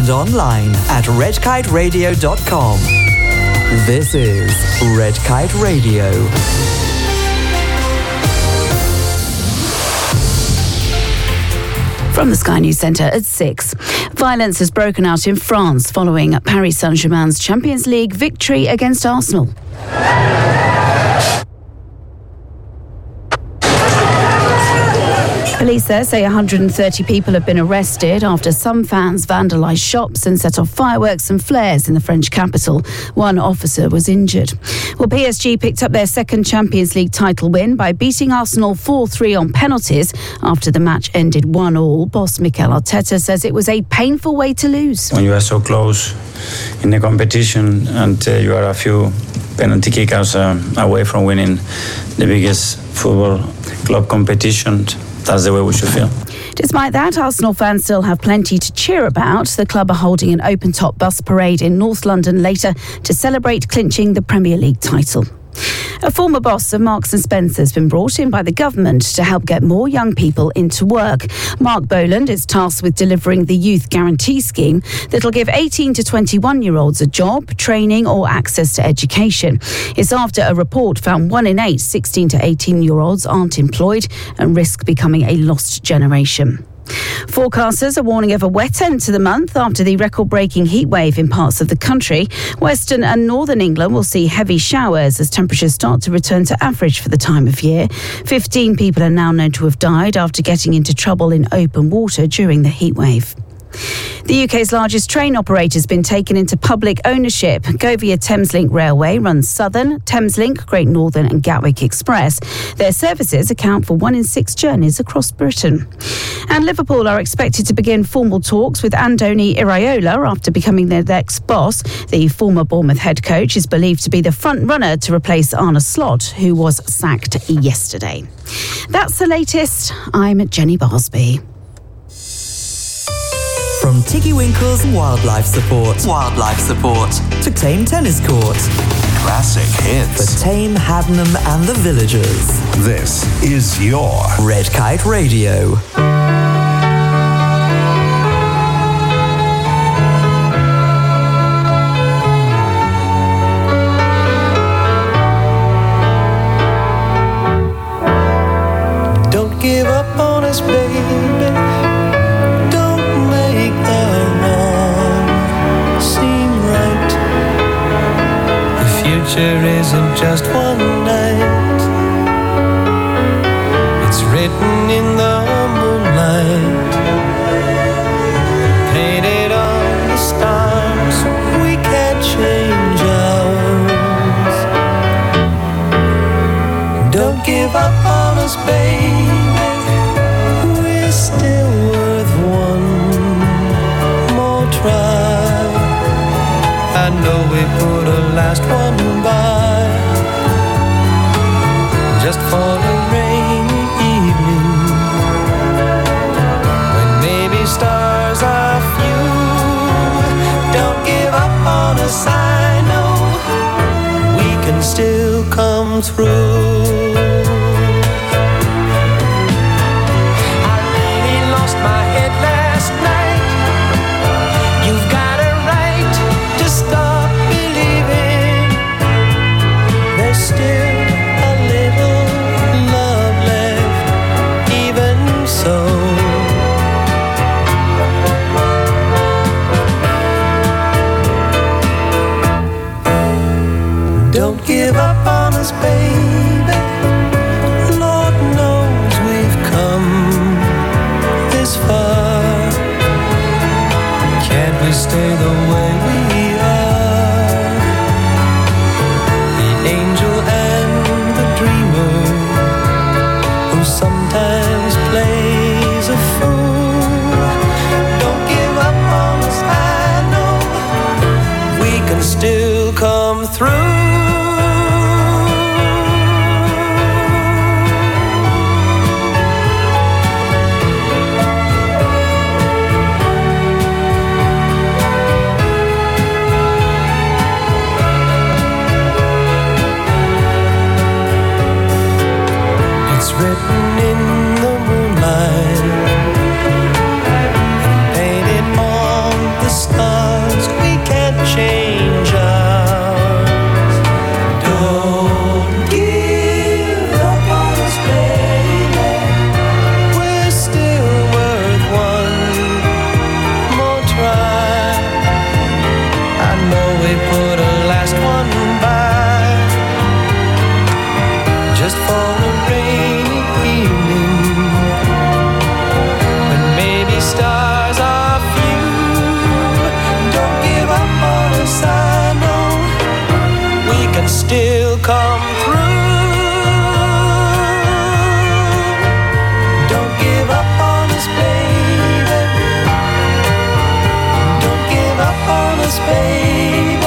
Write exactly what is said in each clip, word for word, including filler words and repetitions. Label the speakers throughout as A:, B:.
A: and online at red kite radio dot com. This is Red Kite Radio.
B: From the Sky News Centre at six. Violence has broken out in France following Paris Saint-Germain's Champions League victory against Arsenal. Police there say one hundred thirty people have been arrested after some fans vandalised shops and set off fireworks and flares in the French capital. One officer was injured. Well, P S G picked up their second Champions League title win by beating Arsenal four three on penalties after the match ended one all. Boss Mikel Arteta says it was a painful way to lose.
C: When you are so close in the competition and uh, you are a few penalty kickouts uh, away from winning the biggest football club competition, that's the way we should feel.
B: Despite that, Arsenal fans still have plenty to cheer about. The club are holding an open-top bus parade in North London later to celebrate clinching the Premier League title. A former boss of Marks and Spencer has been brought in by the government to help get more young people into work. Mark Boland is tasked with delivering the Youth Guarantee Scheme that'll give eighteen to twenty-one-year-olds a job, training or access to education. It's after a report found one in eight sixteen to eighteen-year-olds aren't employed and risk becoming a lost generation. Forecasters are warning of a wet end to the month after the record-breaking heat wave in parts of the country. Western and northern England will see heavy showers as temperatures start to return to average for the time of year. Fifteen people are now known to have died after getting into trouble in open water during the heat wave. The U K's largest train operator has been taken into public ownership. Govia Thameslink Railway runs Southern, Thameslink, Great Northern and Gatwick Express. Their services account for one in six journeys across Britain. And Liverpool are expected to begin formal talks with Andoni Iraola after becoming their next boss. The former Bournemouth head coach is believed to be the front runner to replace Arne Slot, who was sacked yesterday. That's the latest. I'm Jenny Barsby.
A: From Tiki Winkles Wildlife Support, Wildlife Support to Tame Tennis Court,
D: classic hits
A: for Tame, Haddenham and the Villagers.
D: This is your
A: Red Kite Radio.
E: Don't give up on us, baby. Future isn't just one night. It's written in the moonlight, painted on the stars. We can't change ours. Don't give up on us, baby. We're still worth one more try. I know we put a last one by, just for a rainy evening, when maybe stars are few. Don't give up on us, I know we can still come through. I really lost my head last night. You've got a right to stop believing there's still a little love left, even so. Don't give up on us, baby. Lord knows we've come this far. Can't we stay the way we are? The angel and the dreamer, who sometimes plays a fool. Don't give up on us, I know we can still come through. Written in the moonlight and painted on the stars. promise, baby.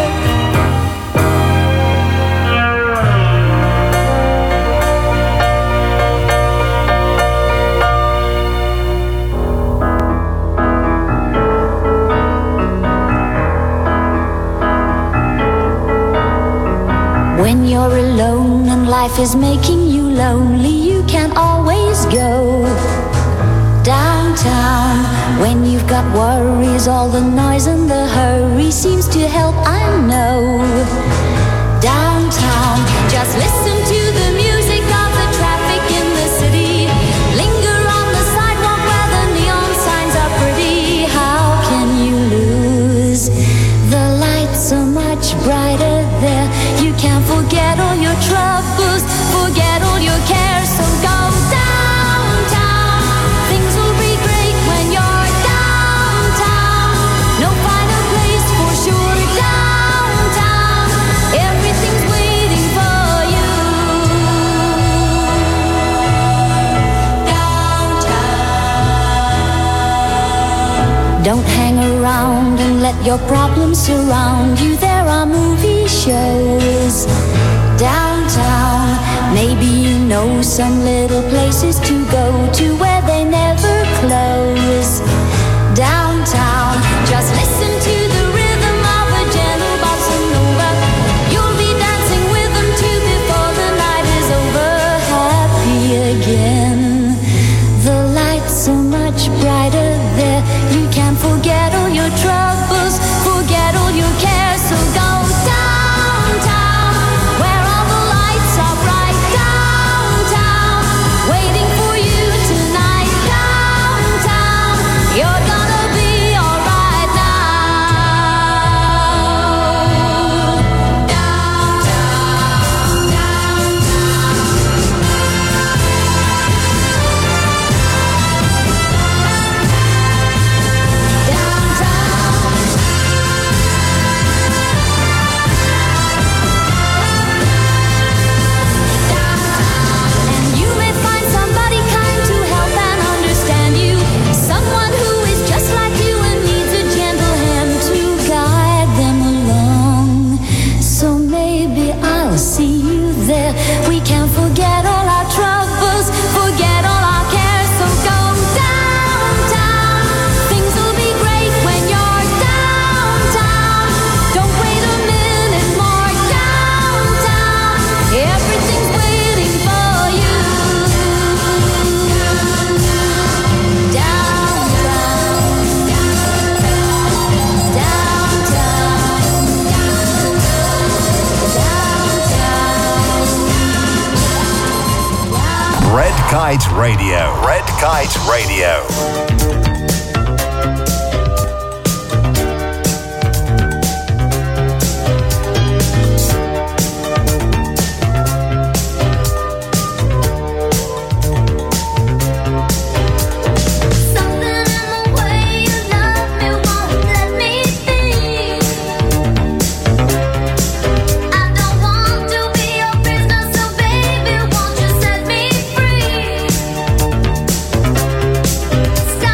F: When you're alone and life is making you lonely, you can always go downtown. When you've got worries, all the noise and the hurry seems to help, I know. Downtown, just listen to the music of the traffic in the city. Linger on the sidewalk where the neon signs are pretty. How can you lose? The lights are much brighter there. You can't forget all your troubles, forget all your cares, so go downtown. Things will be great when you're downtown. No finer place for sure, downtown. Everything's waiting for you. Downtown. Don't hang around and let your problems surround you. There are movie shows downtown. Maybe you know some little places to go to where they never close. Downtown, just listen to the rhythm of a gentle bossa nova. You'll be dancing with them too before the night is over. Happy again. The lights are much brighter there. You can't forget all your troubles, forget all your cares, so go downtown, where all the lights are bright. Downtown, waiting for you tonight. Downtown, you're gonna be alright now. Downtown, and you may find somebody kind to help and understand you. Someone who is just like you and needs a gentle hand to guide them along. So maybe I'll see you there. We can't forget all our troubles, forget all our cares, so go downtown. Things will be great when you're downtown. Don't wait a minute more. Downtown, everything's waiting for you. Downtown, downtown.
D: Red Kite Radio. Red Kite Radio.
F: Something in the way you love me won't let me be. I don't want to be your prisoner, so baby, won't you set me free? Stop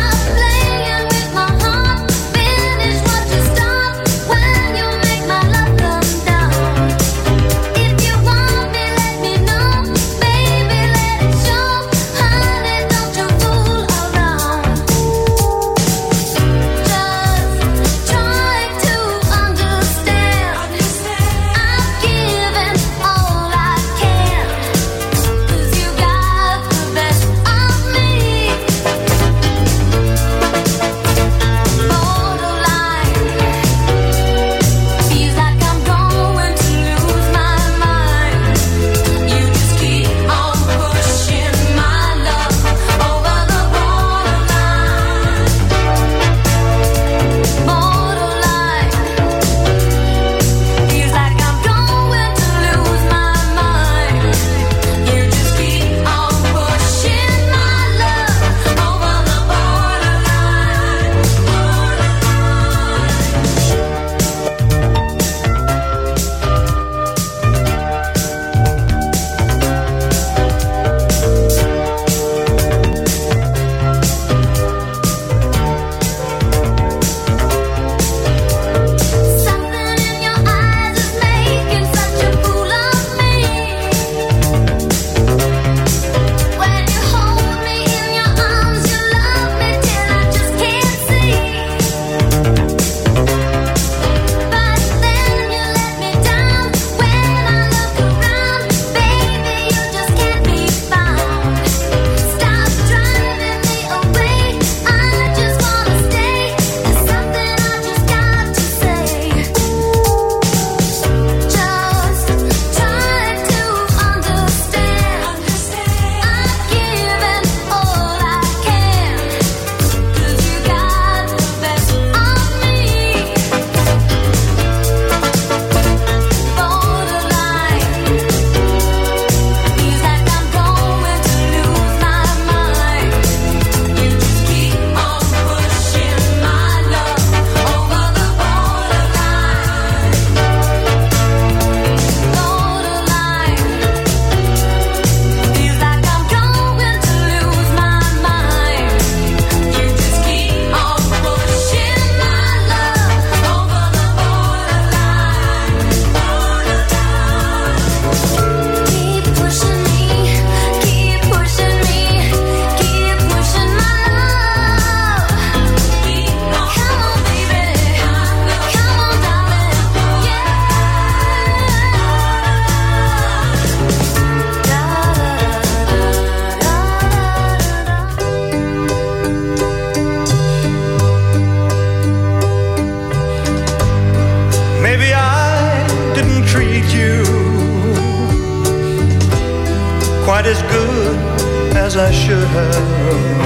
E: quite as good as I should have.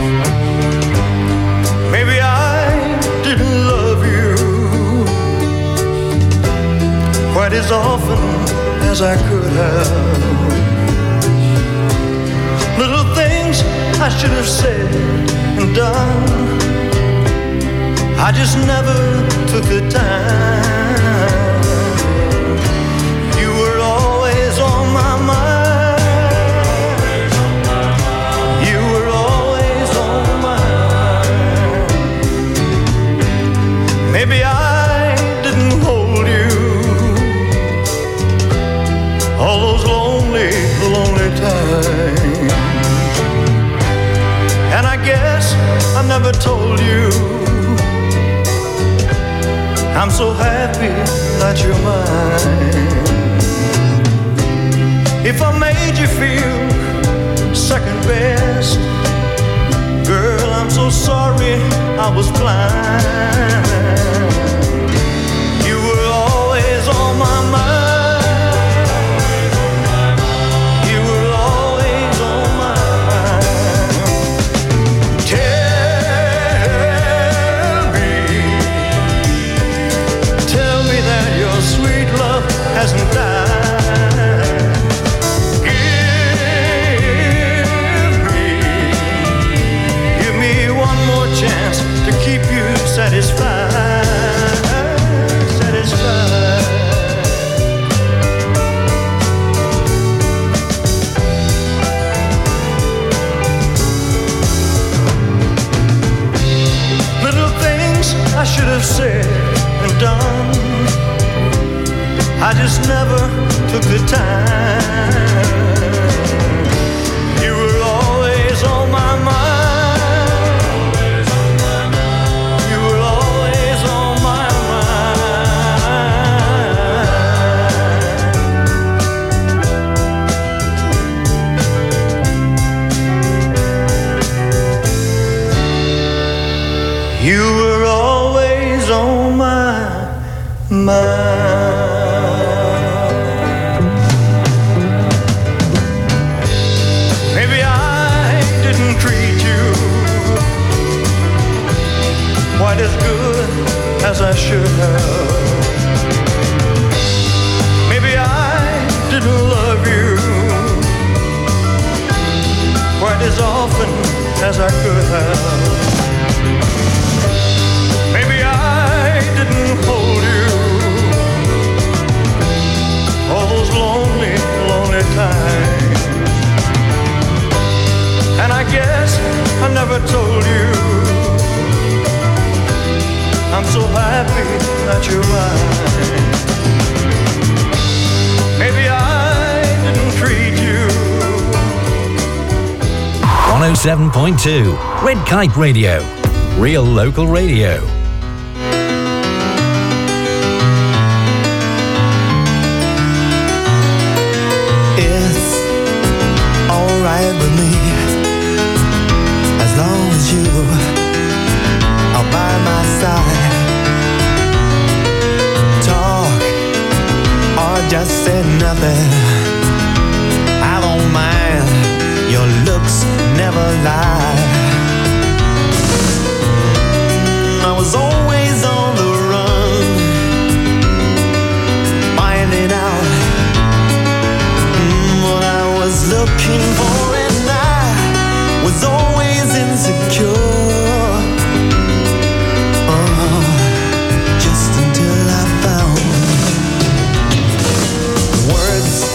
E: Maybe I didn't love you quite as often as I could have. Little things I should have said and done, I just never took the time. You were always on my mind. You were always on my mind. Maybe I didn't hold you all those lonely, lonely times. And I guess I never told you I'm so happy that you're mine. If I made you feel second best, girl, I'm so sorry I was blind. You were always on my mind. You were always on my mind. Tell me, tell me that your sweet love hasn't died. Chance to keep you satisfied, satisfied. Little things I should have said and done, I just never took the time. You were always on my mind. You were always on my mind. Maybe I didn't treat you quite as good as I should have. Maybe I didn't love you quite as often as I could have. Maybe I didn't hold you all those lonely, lonely times. And I guess I never told you I'm so happy that you're mine. Maybe I didn't treat you.
G: one oh seven point two Red Kite Radio. Real local radio.
H: It's alright with me as long as you are by my side. Talk or just say nothing, I don't mind. Your looks never lie. I was always on the run, finding out mm, what I was looking for, and I was always insecure. Oh, just until I found words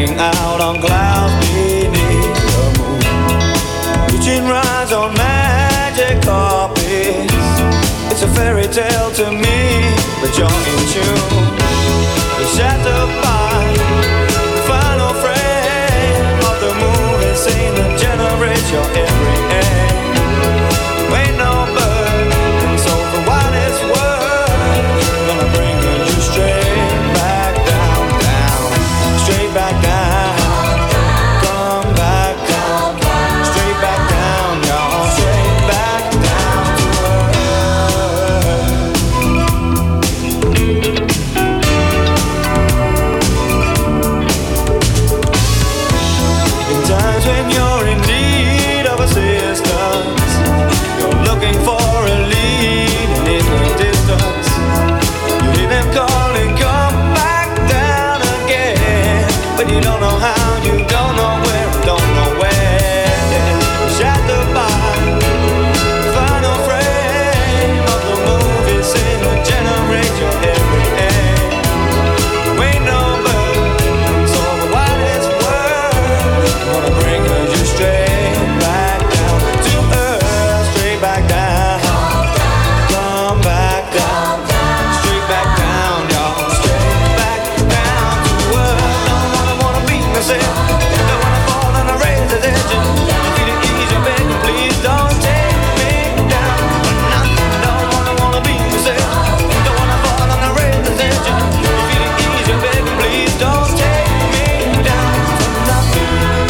E: hanging out on clouds beneath the moon, reaching rides on magic carpets. It's a fairy tale to me, but you're in tune. You're shattered by the final frame of the movie scene that generates your every aim. Ain't no bird, and so for what it's worth, gonna bring you straight back down, down, straight back down. Come back down, straight back down, y'all, straight back down to earth. In times when you're in need of assistance, you're looking for a lead and in the distance, you hear them calling, come back down again, but you don't know how, you don't know where, don't know when. Shattered by the final frame of the movie scene that generates your every aim. You ain't no bird, so for what it's worth, wanna bring you straight back down to earth, straight back down. Come back down, straight back down, y'all, straight back down to earth. Don't wanna, wanna beat myself, don't wanna fall on a razor's edge. If you ease your bed, please don't take me down for nothing. Don't wanna, wanna beat myself, don't wanna fall on a razor's edge. If you ease your bed, please don't take me down for nothing.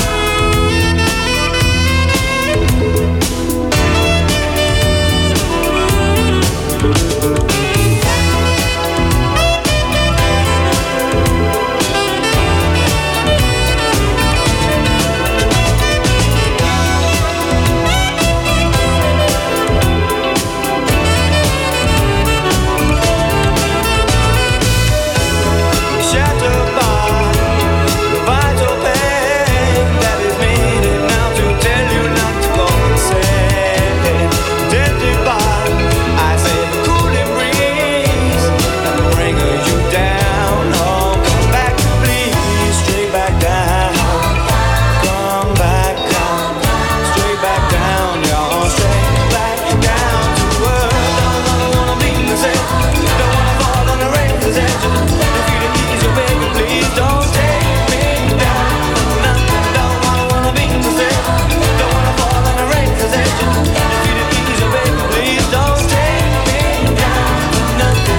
E: Shattered by the vital pain that is needed now to tell you not to go insane. Tempted by, I say, the cooling breeze that will bring you down. Oh, come back, please, straight back down. Come back down, straight back down, y'all, straight back down to earth. Don't wanna, wanna beat myself, don't wanna fall on the razor's edge. If you ease your baby, please don't take me down for nothing. Don't wanna, wanna beat myself, don't wanna fall on the razor's edge. If you ease your baby, please don't take me down for nothing.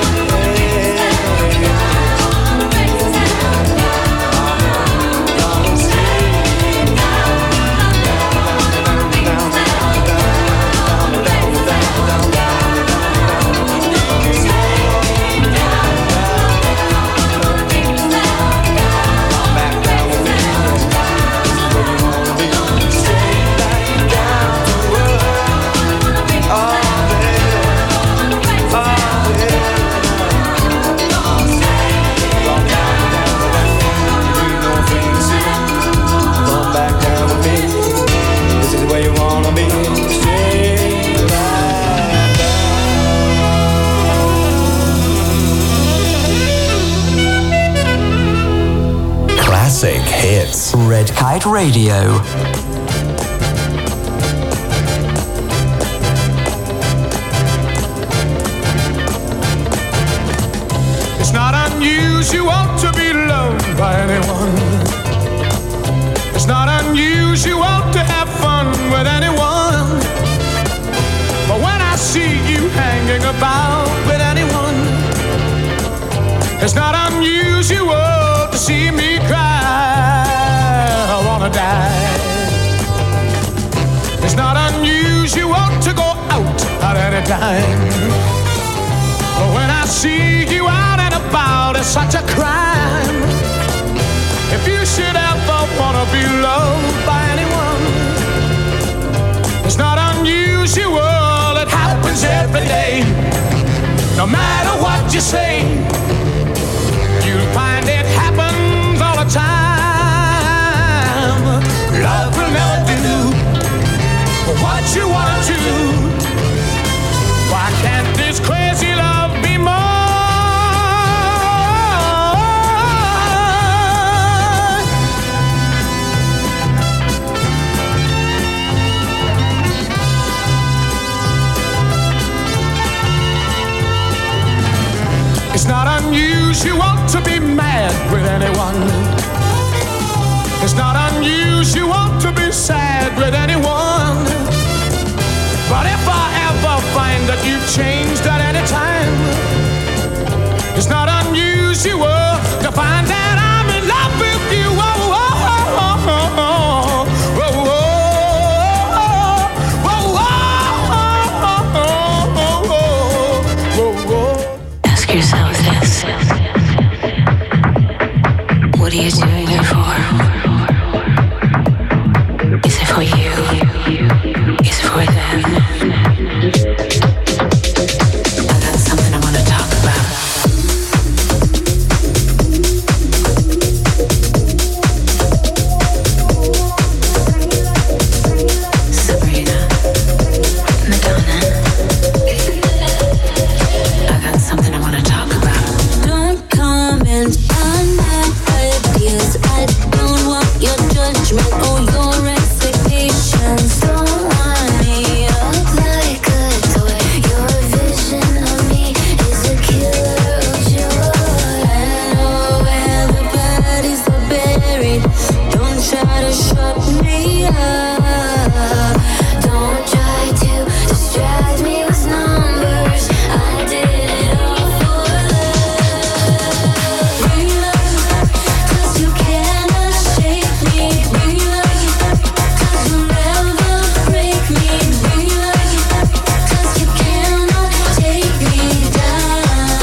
D: Classic hits.
A: Red Kite Radio.
I: It's not unusual to be loved by anyone. It's not unusual to have fun with anyone. But when I see you hanging about with anyone, it's not unusual to see me cry. I wanna die. It's not unusual to go out at any time. But when I see you out and about, it's such a crime. If you should ever wanna be loved by anyone, it's not unusual, it happens every day. No matter what you say, you'll find it happens all the time. Love will never do what you wanna do. Why can't this crazy love be more? not unusual to be mad with anyone. It's not unusual to be sad with anyone. But if I ever find that you've changed at any time, it's not unusual to find that I'm in love with you. Oh, oh, oh, oh, oh, oh, oh, oh, oh.
J: Ask yourself this. What are you doing it for? Is it for you? Is it for them? I got something I want to talk about. Sabrina, Madonna. I got something I want to talk about.
F: Don't comment on my ideas. I don't want your judgment or your expectations. Don't want me up like a toy. Your vision of me is a killer of joy. I know where the bodies are buried. Don't try to shut me up. Don't try to distract me with numbers. I did it all for love. Bring love, 'cause you cannot shake me. Bring love, 'cause you'll never break me. Bring love, 'cause you cannot take me down.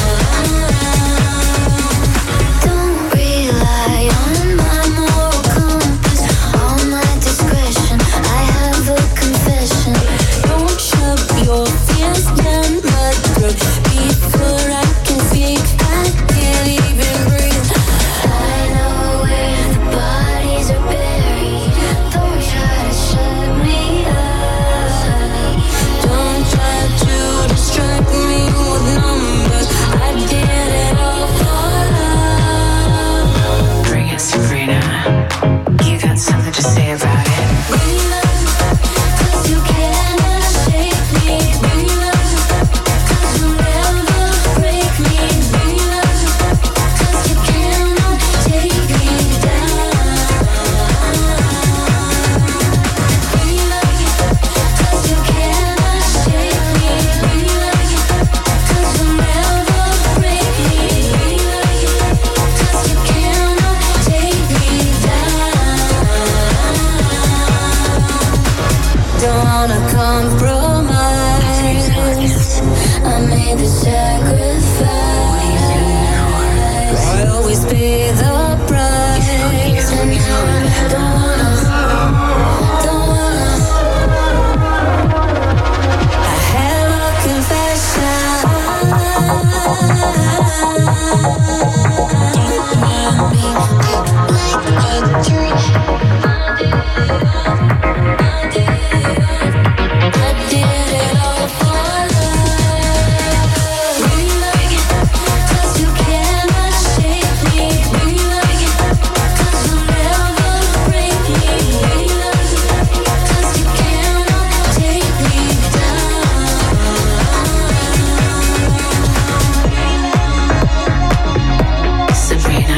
F: Don't rely on my moral compass, on my discretion. I have a confession. Don't shove your fears down my throat before I can speak. I can't even breathe. I know where the bodies are buried. Don't try to shut me up. Don't try to distract me with numbers. I did it all for love.
J: Bring it, Sabrina. You got something to say about it.
F: Bring love, 'cause you cannot shake me. Bring love, 'cause you'll never break me. Bring love, 'cause you cannot take me down. Bring love, 'cause you cannot shake me. Bring love, 'cause you'll never break me. Bring love, 'cause you cannot take me down. Don't wanna compromise. I made the sacrifice. I always pay the price. And now I don't wanna, don't wanna. I have a confession. Don't mind me like a dream. I did it all for love. Bring love, 'cause you cannot shake me. Bring love, 'cause you'll never break me. Bring love, 'cause you cannot take me down.
J: Sabrina,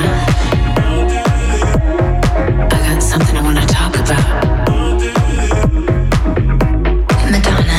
J: I got something I want to talk about. Madonna,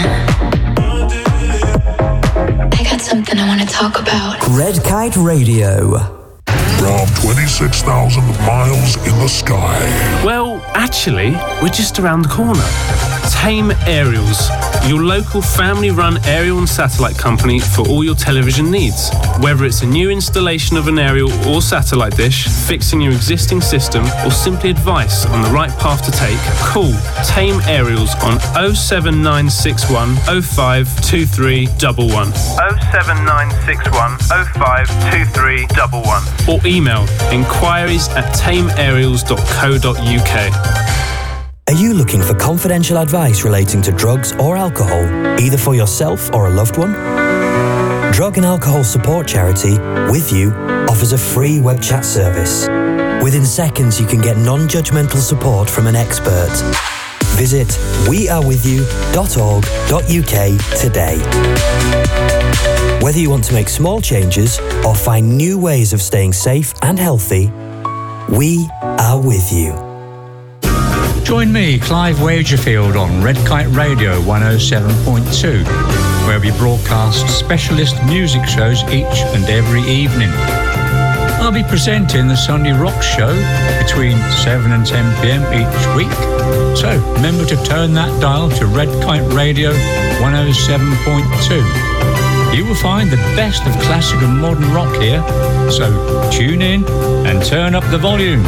J: I got something I want to talk about.
A: Red Kite Radio.
K: From twenty-six thousand miles in the sky.
L: Well, actually, we're just around the corner. Tame Aerials, your local family-run aerial and satellite company for all your television needs. Whether it's a new installation of an aerial or satellite dish, fixing your existing system, or simply advice on the right path to take, call Tame Aerials on oh seven nine six one oh five two three one one. oh seven nine six one oh five two three one one. Or email inquiries at tame aerials dot co dot uk.
M: Are you looking for confidential advice relating to drugs or alcohol, either for yourself or a loved one? Drug and Alcohol Support Charity, With You, offers a free web chat service. Within seconds, you can get non-judgmental support from an expert. Visit we are with you dot org dot U K today. Whether you want to make small changes or find new ways of staying safe and healthy, we are with you.
N: Join me, Clive Wagerfield, on Red Kite Radio one oh seven point two, where we broadcast specialist music shows each and every evening. I'll be presenting the Sunday Rock Show between seven and ten p.m. each week. So remember to turn that dial to Red Kite Radio one oh seven point two. You will find the best of classic and modern rock here. So tune in and turn up the volume.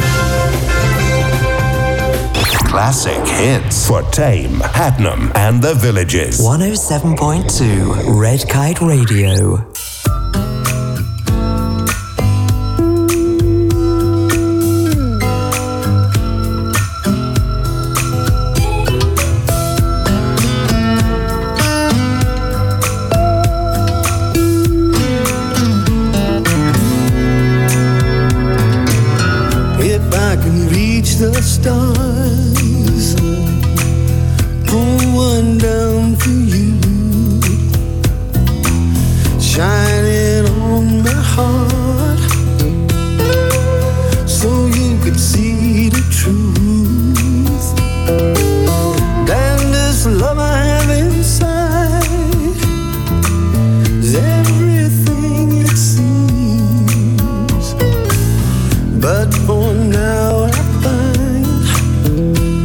D: Classic hits for Tame, Hadnam and the Villages.
A: one oh seven point two Red Kite Radio.
E: If I can reach the stars, pull one down for you, shining on my heart, so you can see the truth. Then this love I have inside is everything it seems. But for now I find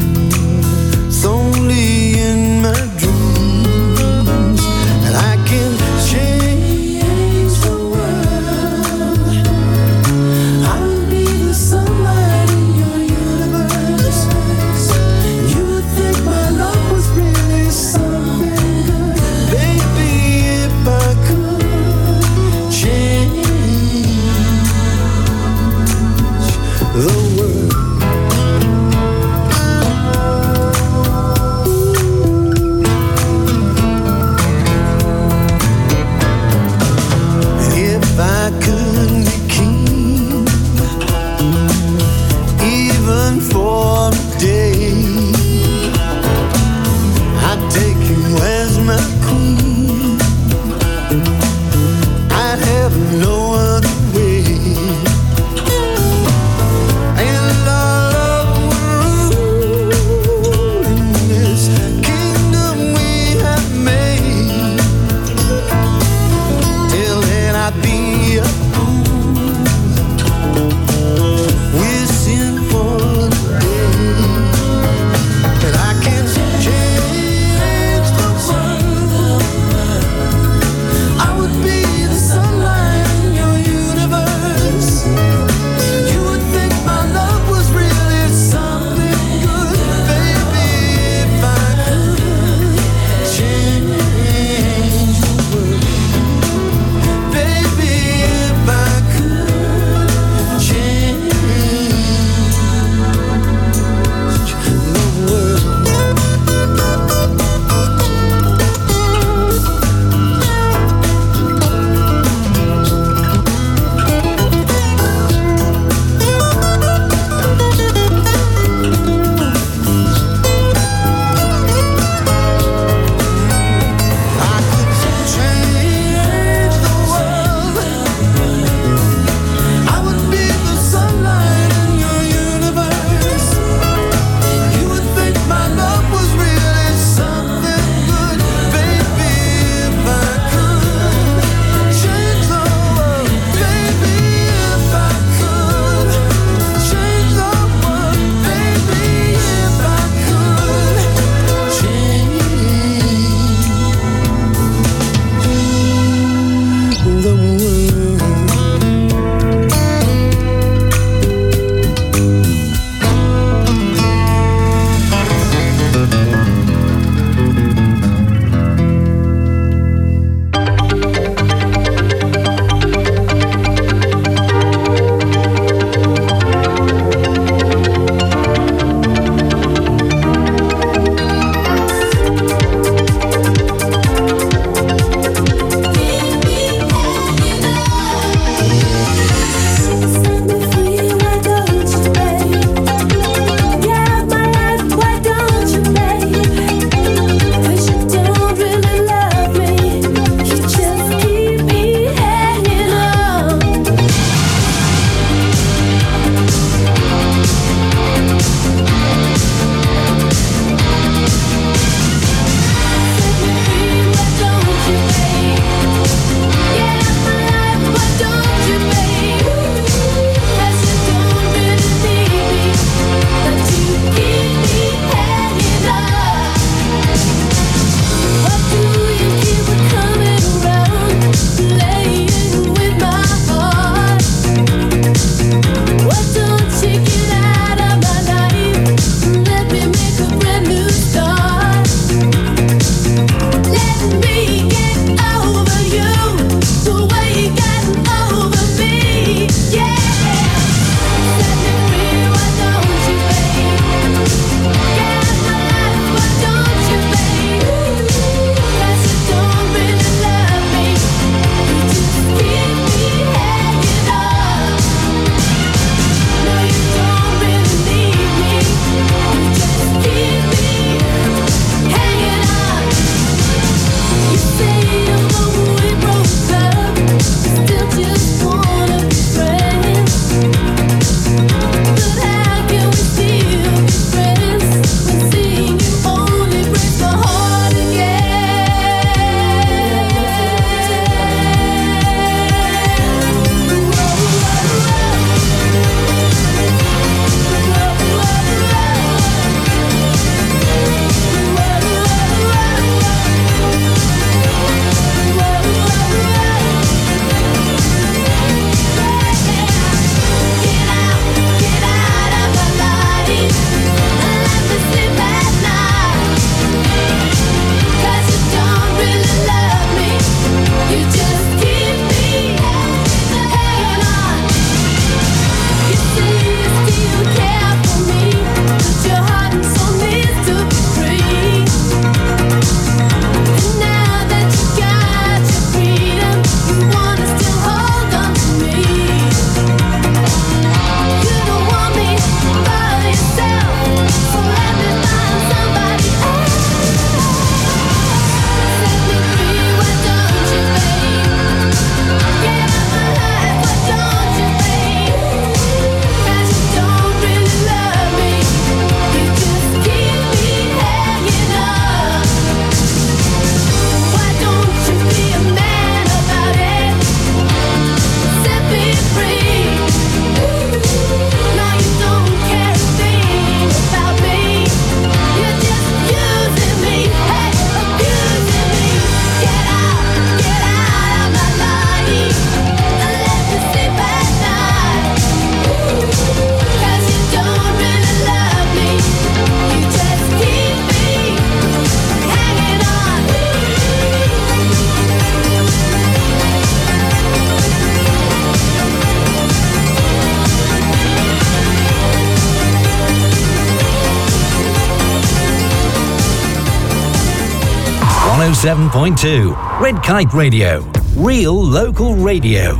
G: oh seven point two. Red Kite Radio. Real local radio.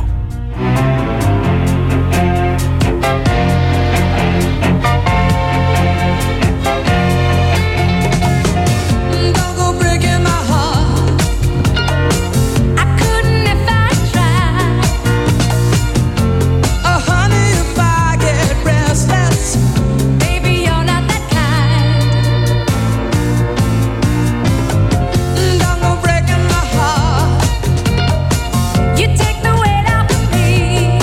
O: You take the weight off of me.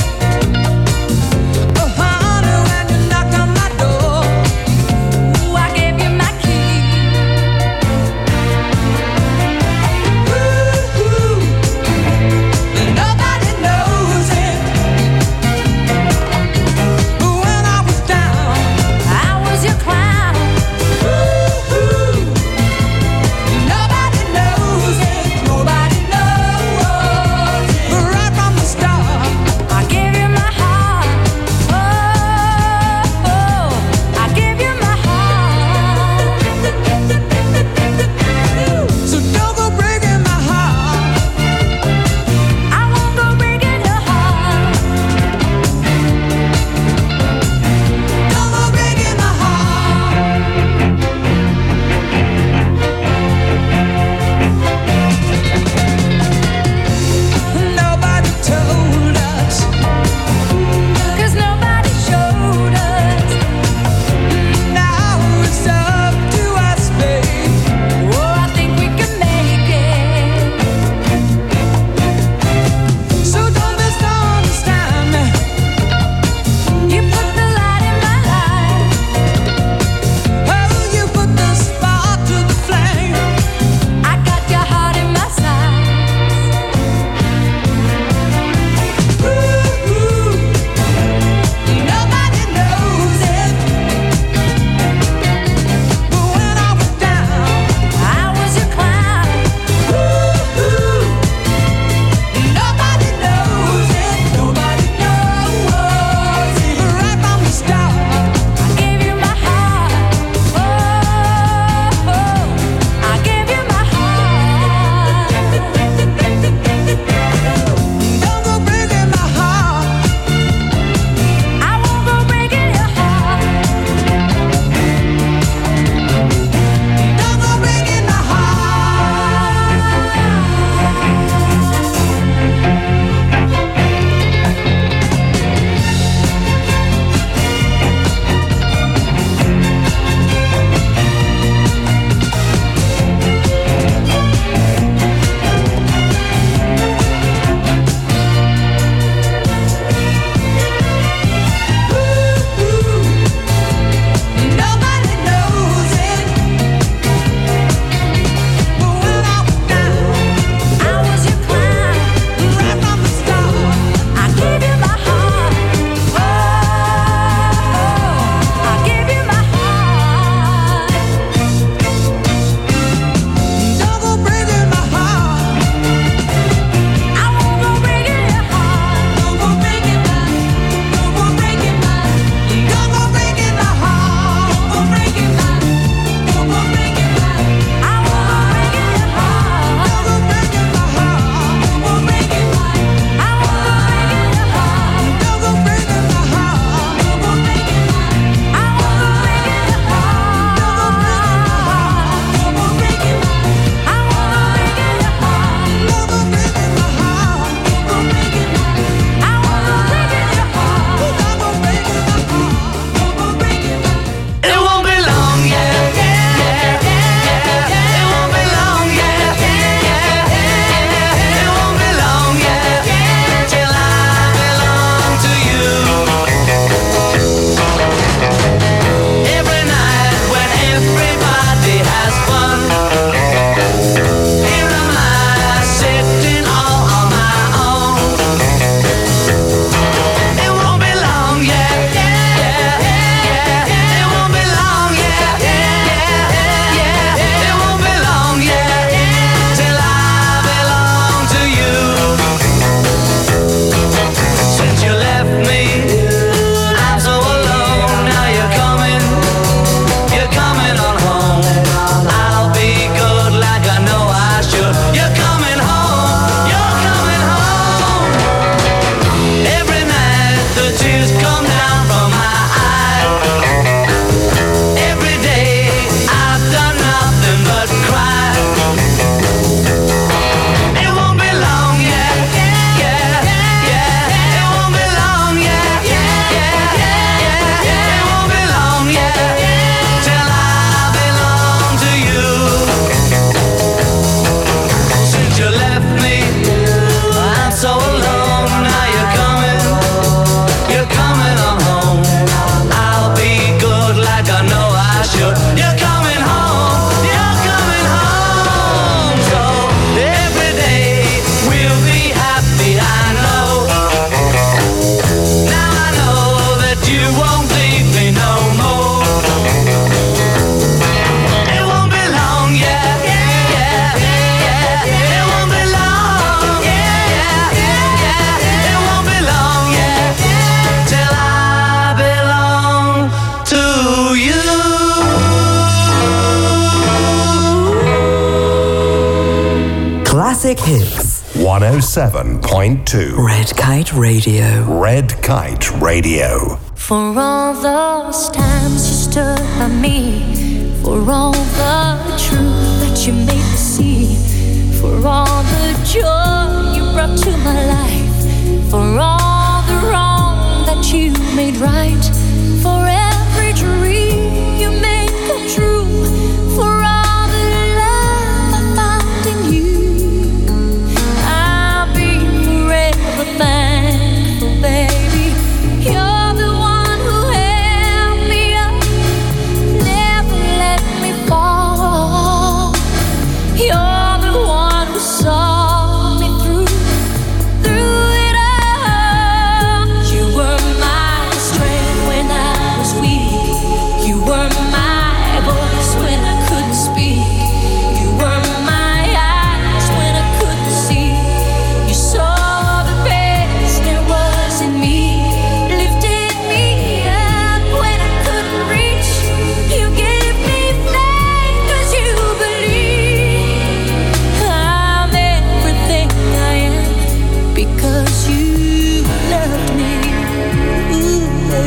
A: Classic hits.
D: one oh seven point two.
A: Red Kite Radio.
D: Red Kite Radio.
F: For all those times you stood by me, for all the truth that you made me see, for all the joy you brought to my life, for all the wrong that you made right, for every dream you made come true, for all the love I found in you, I'll be forever thankful, baby. You're the one who held me up, never let me fall. You're the one who saw me through, through it all. You were my strength when I was weak. You were my voice when I couldn't speak. You were my eyes when I couldn't see. You saw the best there was in me, lifted me up when I couldn't reach. You gave me faith 'cause you believe I'm everything I am because you loved me. Ooh.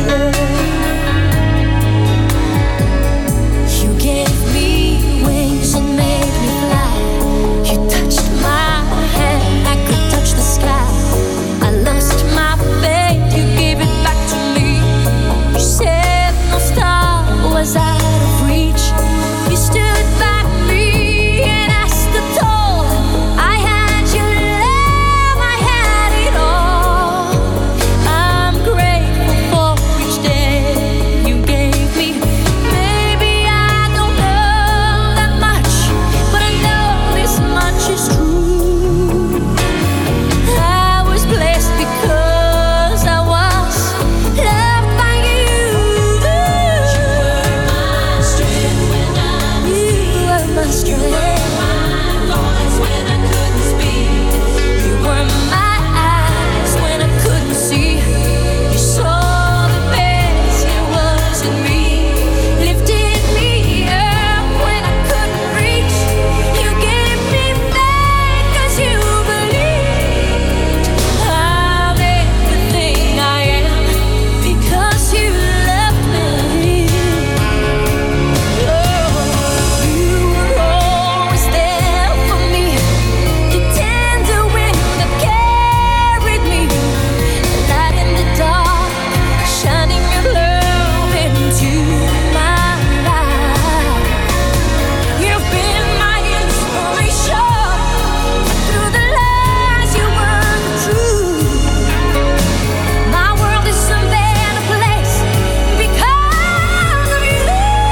F: You gave me wings and made me fly. You touched my hand, I could touch the sky. I lost my faith, you gave it back to me. You said no star was out of reach. You stood by me and I stood tall. I had your love, I had it all. I'm grateful for each day you gave me. Maybe I don't know that much, but I know this much is true. I was blessed because I was loved by you. You were my strength when I was weak. You were my strength. You were my voice when I couldn't speak. You were my eyes when I couldn't see. You saw the best there was in me, lifted me up when I couldn't reach. You gave me faith 'cause you believed I'm everything I am because you loved me. Oh, you were always there for me, the tender wind that carried me, the light in the dark, shining your love into my life. You've been my inspiration through the lies you weren't true. My world is a better place because of you.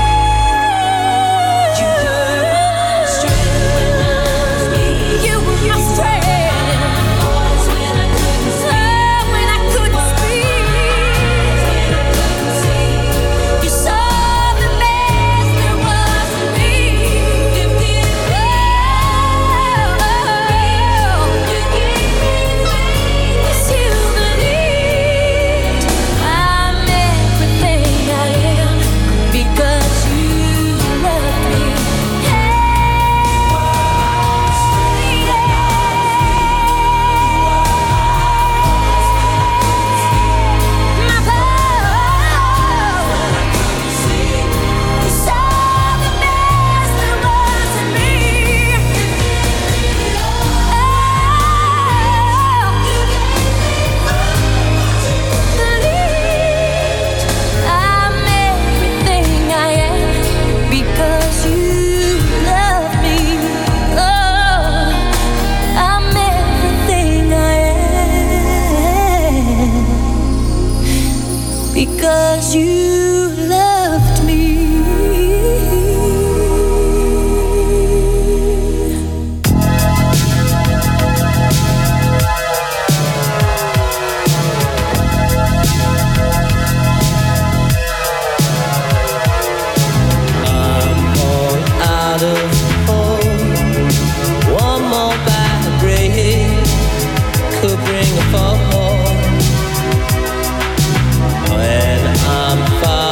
F: You were my strength when I was weak. You were my strength. Voice when I couldn't speak. When I couldn't speak. When I couldn't see. You saw the best there was in me. Lifted me up. You gave me faith 'cause you believed I'm everything I am because you loved me. My love, you saw the best there was in me. Believed I'm everything I am because you love me. Oh, I'm everything I am because you loved me.
E: I'm all out of hope. One more bad break could bring a fall. When I'm far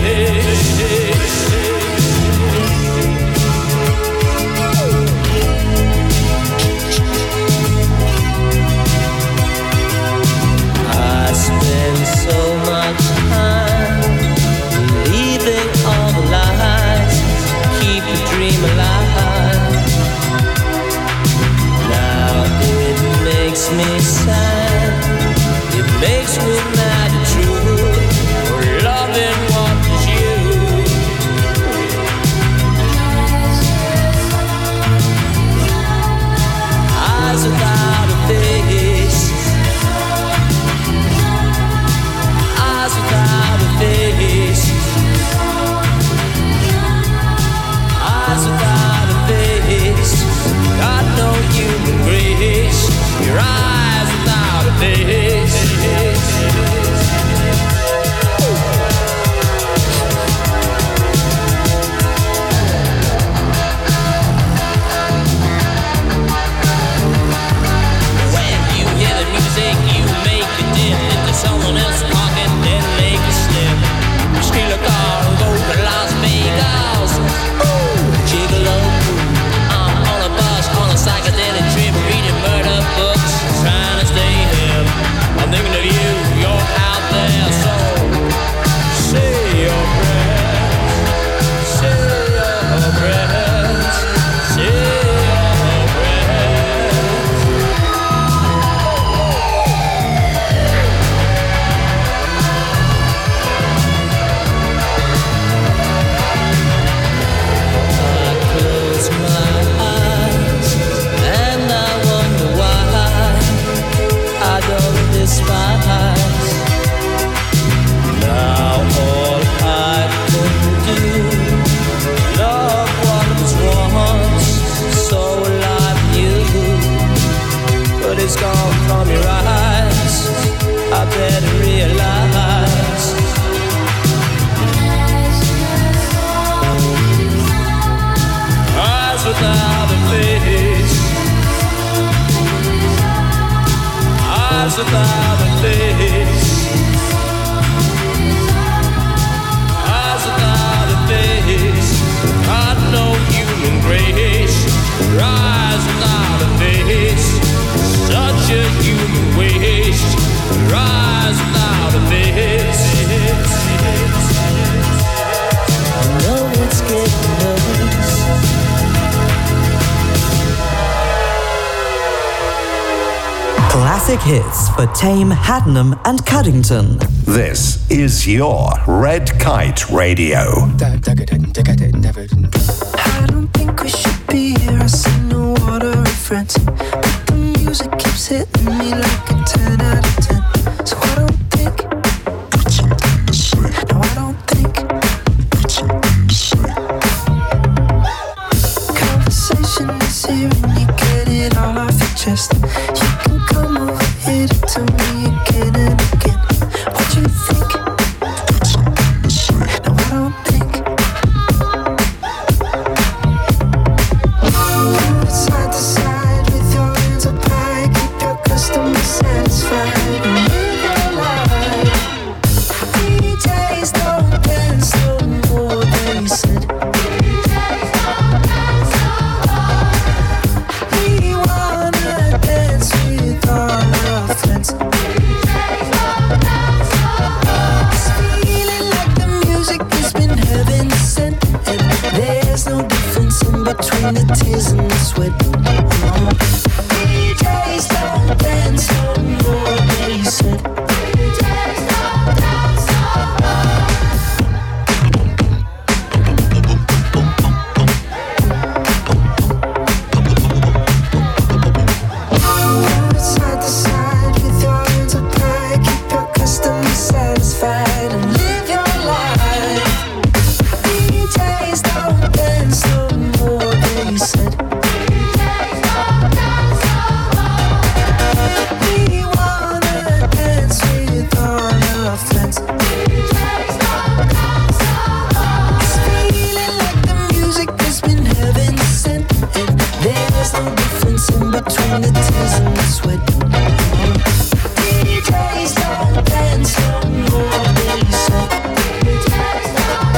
A: Classic hits for Tame, Haddenham and Cuddington.
D: This is your Red Kite Radio.
E: I don't think we should be here. I see no water reference, but the music keeps hitting me like a ten out of ten. So I don't think, no, I don't think. Conversation is here and you get it all off your chest. You can come over here to tell me again and again what you think. No, I don't think. Side to side with your hands up high, keep your customer satisfied and live your life. D Js don't dance no more, they said. We wanna dance with all our friends. It's feeling like the music has been heaven sent, and there's no difference in between the tears and the sweat. D Js don't dance no more, they said. Side to side with your hands up high, keep your customer satisfied and live your life. D Js don't dance no more, they said. We wanna dance with all our friends. It's feeling like the music has been heaven sent, and there's no difference in between the tears and the sweat. D Js don't dance no more, they said.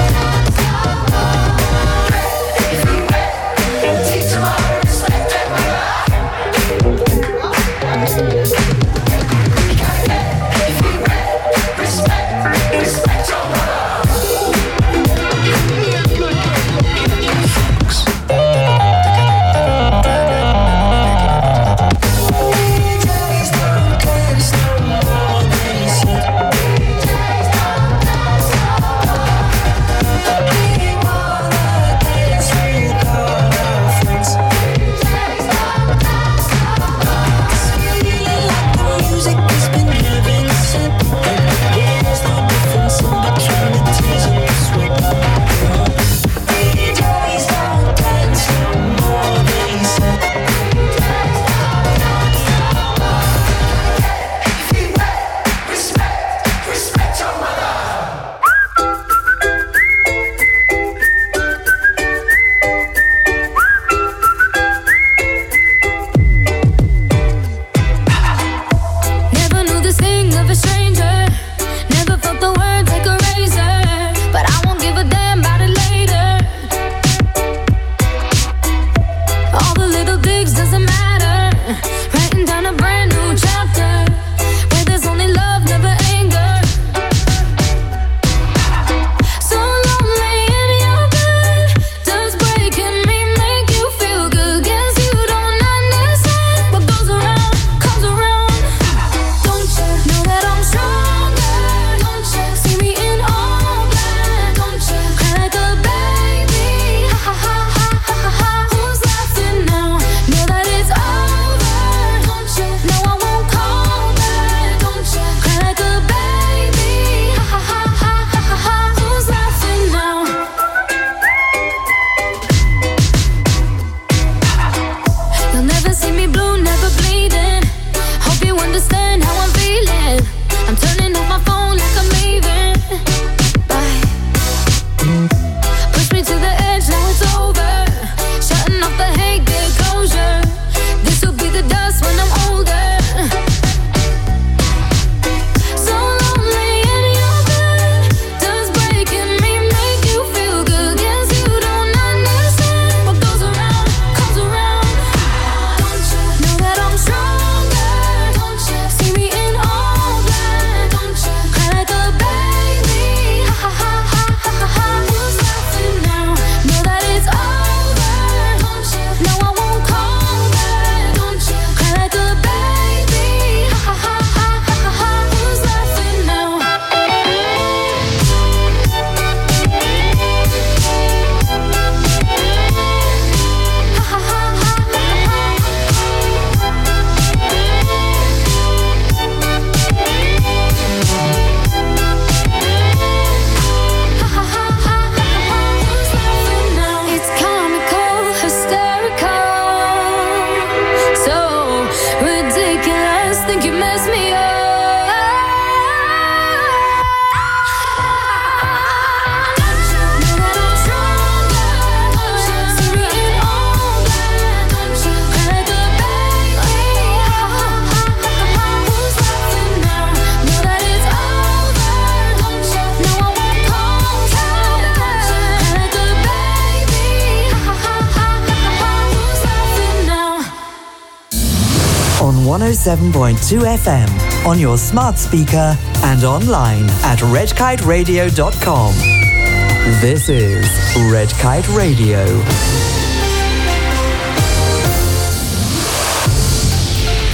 A: one oh seven point two F M on your smart speaker and online at red kite radio dot com. This is Red Kite Radio.